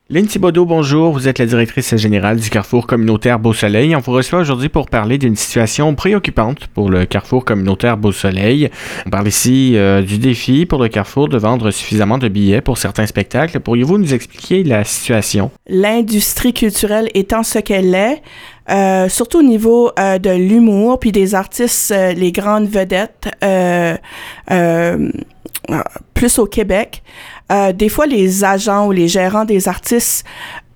Lynn Thibodeau, bonjour. Vous êtes la directrice générale du Carrefour communautaire Beau-Soleil. On vous reçoit aujourd'hui pour parler d'une situation préoccupante pour le Carrefour communautaire Beau-Soleil. On parle ici du défi pour le Carrefour de vendre suffisamment de billets pour certains spectacles. Pourriez-vous nous expliquer la situation? L'industrie culturelle étant ce qu'elle est, surtout au niveau de l'humour, puis des artistes, les grandes vedettes, plus au Québec, des fois, les agents ou les gérants des artistes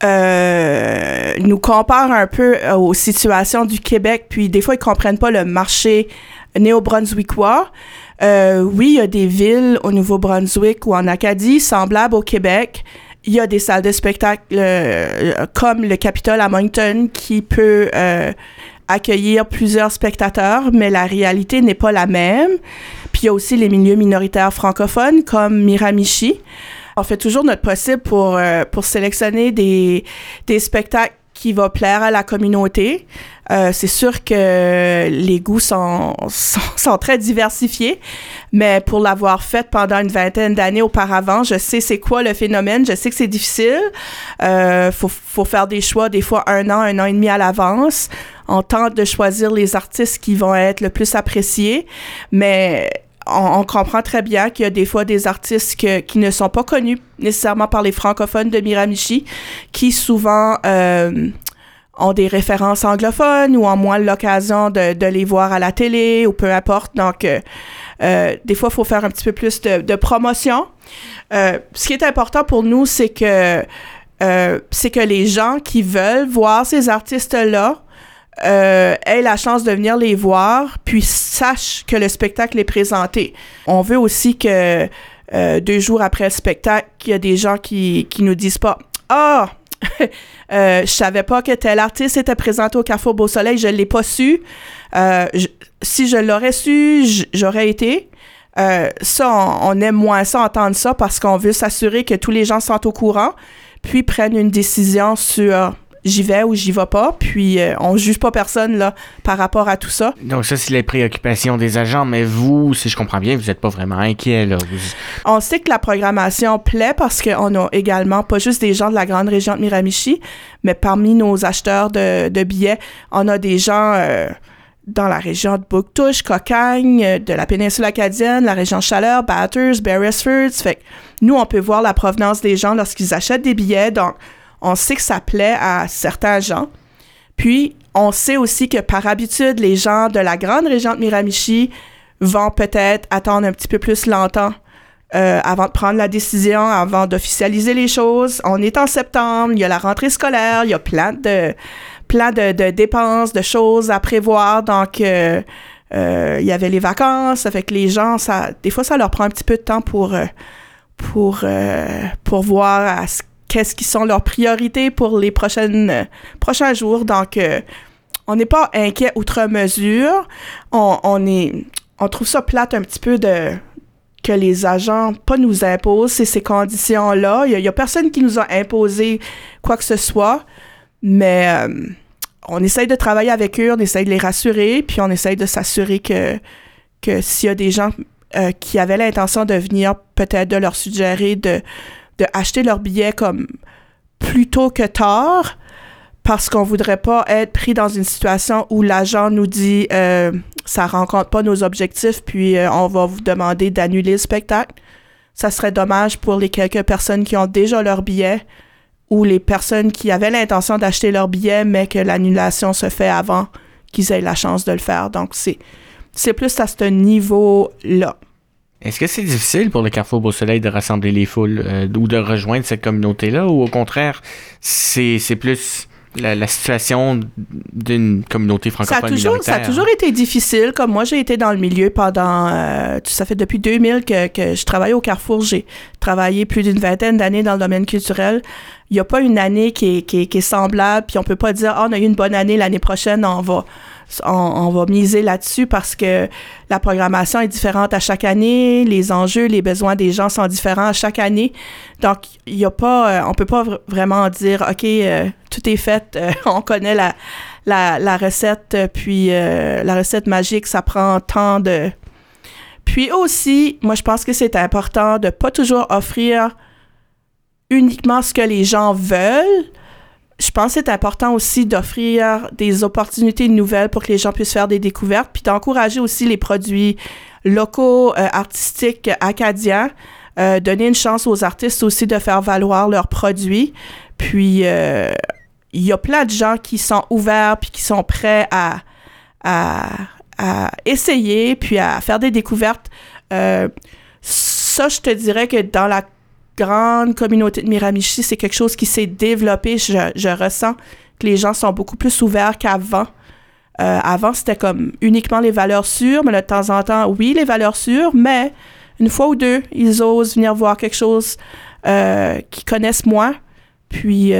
nous comparent un peu aux situations du Québec, puis des fois, ils comprennent pas le marché néo-brunswickois. Oui, il y a des villes au Nouveau-Brunswick ou en Acadie semblables au Québec. Il y a des salles de spectacle comme le Capitole à Moncton qui peut accueillir plusieurs spectateurs, mais la réalité n'est pas la même. Puis il y a aussi les milieux minoritaires francophones comme Miramichi. On fait toujours notre possible pour sélectionner des spectacles qui vont plaire à la communauté. C'est sûr que les goûts sont très diversifiés, mais pour l'avoir fait pendant une vingtaine d'années auparavant, je sais c'est quoi le phénomène, je sais que c'est difficile. Faut faire des choix des fois un an et demi à l'avance. On tente de choisir les artistes qui vont être le plus appréciés, mais on comprend très bien qu'il y a des fois des artistes qui ne sont pas connus nécessairement par les francophones de Miramichi, qui souvent ont des références anglophones ou ont moins l'occasion de les voir à la télé ou peu importe. Donc, des fois, il faut faire un petit peu plus de promotion. Ce qui est important pour nous, c'est que les gens qui veulent voir ces artistes-là aient la chance de venir les voir, puis sachent que le spectacle est présenté. On veut aussi que 2 jours après le spectacle, il y a des gens qui nous disent pas « Ah! Je savais pas que tel artiste était présenté au Carrefour Beau-Soleil, je l'ai pas su. Si je l'aurais su, j'aurais été. » Ça, on aime moins ça, entendre ça, parce qu'on veut s'assurer que tous les gens sont au courant, puis prennent une décision sur j'y vais ou j'y vais pas, puis on juge pas personne là par rapport à tout ça. Donc ça, c'est les préoccupations des agents, mais vous, si je comprends bien, vous êtes pas vraiment inquiet là. On sait que la programmation plaît parce qu'on a également pas juste des gens de la grande région de Miramichi, mais parmi nos acheteurs de billets, on a des gens dans la région de Bouctouche, Cocagne, de la péninsule acadienne, la région Chaleur, Bathurst, Beresford. Fait que nous, on peut voir la provenance des gens lorsqu'ils achètent des billets, donc on sait que ça plaît à certains gens. Puis, on sait aussi que par habitude, les gens de la grande région de Miramichi vont peut-être attendre un petit peu plus longtemps avant de prendre la décision, avant d'officialiser les choses. On est en septembre, il y a la rentrée scolaire, il y a plein de dépenses, de choses à prévoir. Donc, il y avait les vacances. Ça fait que les gens, des fois, ça leur prend un petit peu de temps pour voir qu'est-ce qui sont leurs priorités pour les prochains jours. Donc, on n'est pas inquiet outre mesure. On trouve ça plate un petit peu que les agents pas nous imposent ces conditions-là. Il y a personne qui nous a imposé quoi que ce soit, mais on essaye de travailler avec eux, on essaye de les rassurer, puis on essaye de s'assurer que s'il y a des gens qui avaient l'intention de venir, peut-être de leur suggérer de acheter leur billet comme plus tôt que tard, parce qu'on voudrait pas être pris dans une situation où l'agent nous dit ça rencontre pas nos objectifs, puis on va vous demander d'annuler le spectacle. Ça serait dommage pour les quelques personnes qui ont déjà leur billet ou les personnes qui avaient l'intention d'acheter leur billet, mais que l'annulation se fait avant qu'ils aient la chance de le faire. Donc, c'est plus à ce niveau-là. Est-ce que c'est difficile pour le Carrefour Beau-Soleil de rassembler les foules ou de rejoindre cette communauté-là, ou au contraire, c'est plus la situation d'une communauté francophone minoritaire? Ça a toujours été difficile. Comme moi, j'ai été dans le milieu pendant... ça fait depuis 2000 que je travaille au Carrefour. J'ai travaillé plus d'une vingtaine d'années dans le domaine culturel. Il n'y a pas une année qui est semblable, puis on peut pas dire « Ah, on a eu une bonne année, l'année prochaine, on va miser là-dessus » parce que la programmation est différente à chaque année, les enjeux, les besoins des gens sont différents à chaque année. Donc, il y a pas, on peut pas vraiment dire « OK, tout est fait, on connaît la recette, puis la recette magique, ça prend tant de... » Puis aussi, moi, je pense que c'est important de pas toujours offrir uniquement ce que les gens veulent. Je pense que c'est important aussi d'offrir des opportunités nouvelles pour que les gens puissent faire des découvertes, puis d'encourager aussi les produits locaux, artistiques, acadiens, donner une chance aux artistes aussi de faire valoir leurs produits. Puis, il y a plein de gens qui sont ouverts puis qui sont prêts à essayer puis à faire des découvertes. Ça, je te dirais que dans la grande communauté de Miramichi, c'est quelque chose qui s'est développé. Je ressens que les gens sont beaucoup plus ouverts qu'avant. Avant, c'était comme uniquement les valeurs sûres, mais là, de temps en temps, oui, les valeurs sûres, mais une fois ou deux, ils osent venir voir quelque chose qu'ils connaissent moins. Puis,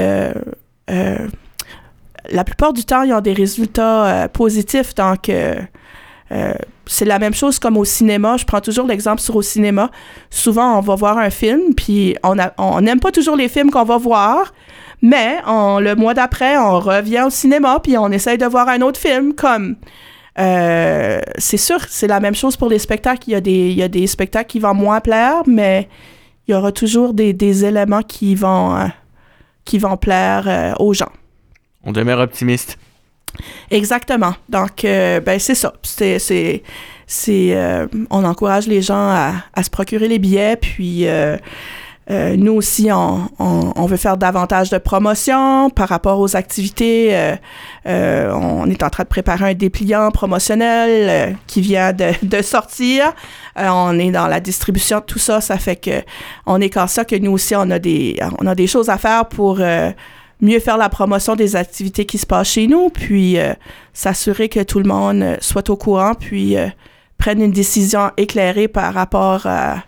la plupart du temps, ils ont des résultats positifs. Donc, c'est la même chose comme au cinéma. Je prends toujours l'exemple au cinéma. Souvent, on va voir un film, puis on n'aime pas toujours les films qu'on va voir, mais le mois d'après, on revient au cinéma, puis on essaye de voir un autre film. Comme c'est sûr, c'est la même chose pour les spectacles. Il y a des spectacles qui vont moins plaire, mais il y aura toujours des éléments qui vont plaire aux gens. On demeure optimiste. Exactement. Donc, c'est ça. On encourage les gens à se procurer les billets, puis nous aussi, on veut faire davantage de promotion par rapport aux activités. On est en train de préparer un dépliant promotionnel qui vient de sortir. On est dans la distribution de tout ça. Ça fait que on est comme ça que nous aussi, on a des choses à faire pour mieux faire la promotion des activités qui se passent chez nous, puis s'assurer que tout le monde soit au courant, puis prenne une décision éclairée par rapport à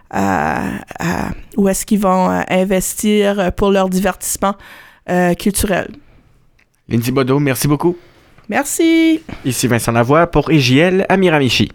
où est-ce qu'ils vont investir pour leur divertissement culturel. Lindsay Bodo, merci beaucoup. Merci. Ici Vincent Lavoie pour EJL à Miramichi.